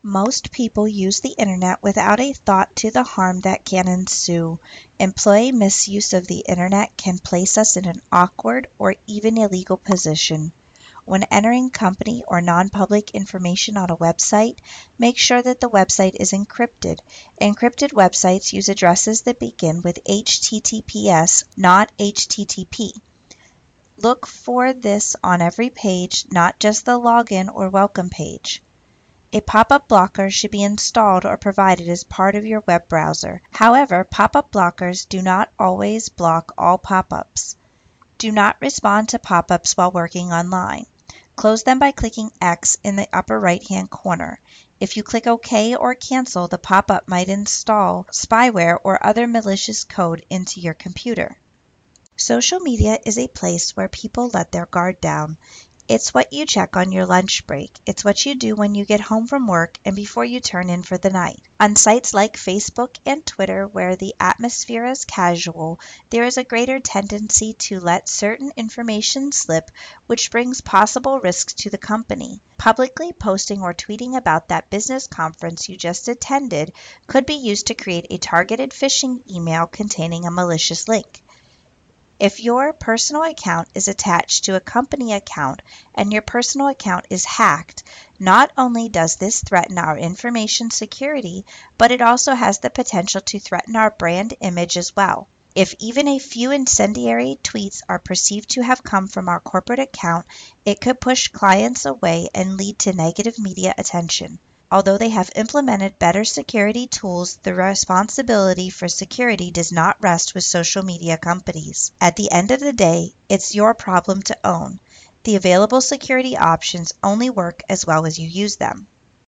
Most people use the internet without a thought to the harm that can ensue. Employee misuse of the internet can place us in an awkward or even illegal position. When entering company or non-public information on a website, make sure that the website is encrypted. Encrypted websites use addresses that begin with HTTPS, not HTTP. Look for this on every page, not just the login or welcome page. A pop-up blocker should be installed or provided as part of your web browser. However, pop-up blockers do not always block all pop-ups. Do not respond to pop-ups while working online. Close them by clicking X in the upper right-hand corner. If you click OK or Cancel, the pop-up might install spyware or other malicious code into your computer. Social media is a place where people let their guard down. It's what you check on your lunch break. It's what you do when you get home from work and before you turn in for the night. On sites like Facebook and Twitter, where the atmosphere is casual, there is a greater tendency to let certain information slip, which brings possible risks to the company. Publicly posting or tweeting about that business conference you just attended could be used to create a targeted phishing email containing a malicious link. If your personal account is attached to a company account and your personal account is hacked, not only does this threaten our information security, but it also has the potential to threaten our brand image as well. If even a few incendiary tweets are perceived to have come from our corporate account, it could push clients away and lead to negative media attention. Although they have implemented better security tools, the responsibility for security does not rest with social media companies. At the end of the day, it's your problem to own. The available security options only work as well as you use them.